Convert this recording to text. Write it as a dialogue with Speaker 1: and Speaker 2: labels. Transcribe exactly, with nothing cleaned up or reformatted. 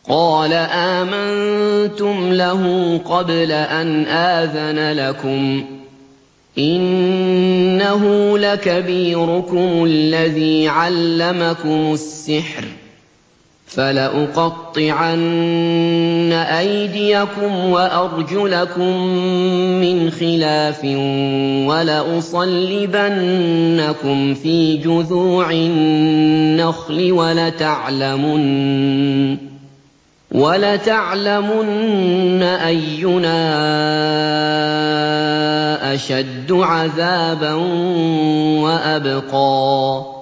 Speaker 1: قَالَ آمَنتُمْ لَهُ قَبْلَ أَنْ آذَنَ لَكُمْ ۖ إِنَّهُ لَكَبِيرُكُمُ الَّذِي عَلَّمَكُمُ السِّحْرَ ۖ فَلَأُقَطِّعَنَّ أَيْدِيَكُمْ وَأَرْجُلَكُم مِّنْ خِلَافٍ وَلَأُصَلِّبَنَّكُمْ فِي جُذُوعِ النَّخْلِ وَلَتَعْلَمُنَّ أَيُّنَا أَشَدُّ عَذَابًا وَأَبْقَىٰ